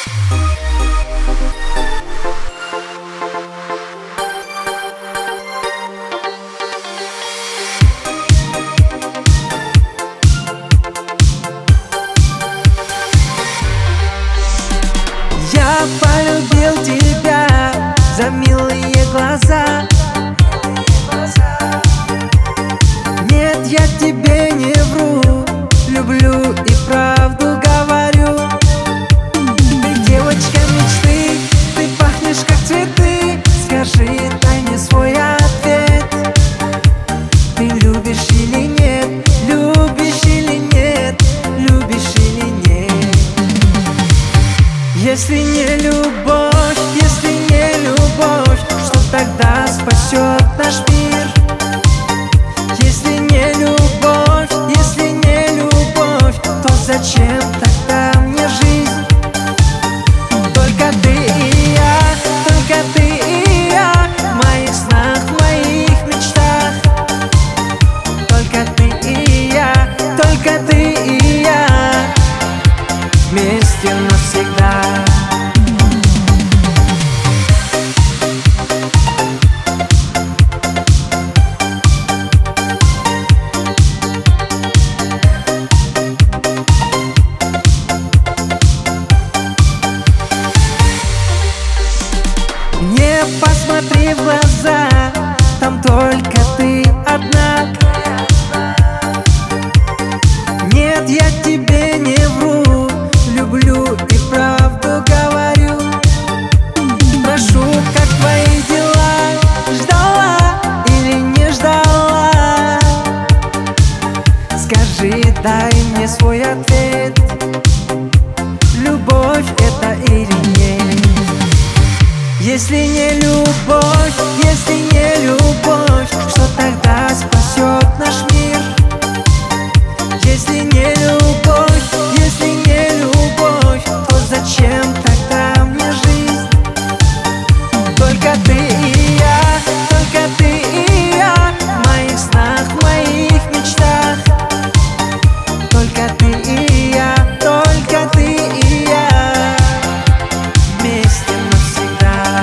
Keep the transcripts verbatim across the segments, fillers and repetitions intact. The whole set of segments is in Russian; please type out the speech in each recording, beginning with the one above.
Я полюбил тебя за милые глаза. Нет, я тебе не вру, люблю и правду говорю. Ты девочка мечты, ты пахнешь как цветы. Скажи, дай мне свой ответ. Ты любишь или нет, любишь или нет, любишь или нет? Если не любовь, если не любовь, что тогда спасет наш мир? Если не любовь, если не любовь, то зачем тогда мне жизнь? Только ты и я, только ты и я, в моих снах, в моих мечтах. Только ты и я, только ты и я, вместе навсегда. Не посмотри в глаза, там только ты одна. Нет, я тебе не вру, люблю и правду говорю. Прошу, как твои дела? Ждала или не ждала? Скажи, дай мне свой ответ. Любовь это или нет? Если не любовь, если не любовь, что тогда спасет наш мир? Если не любовь, если не любовь, то зачем тогда мне жизнь? Только ты и я, только ты и я, в моих снах, в моих мечтах. Только ты и я, только ты и я, вместе навсегда.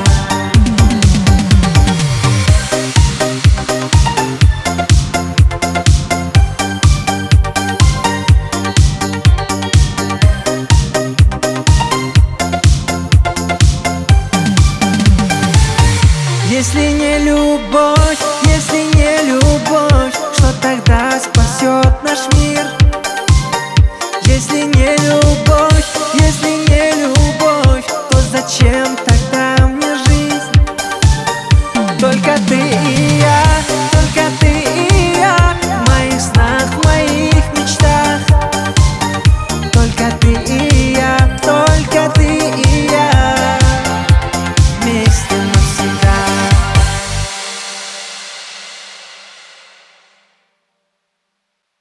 Если не любовь, если не любовь, что тогда спасет наш мир? Если не любовь, если не любовь, то зачем тогда мне жизнь? Только ты и я, только ты и я, в моих снах, в моих мечтах. Только ты и я, только ты и я, вместе.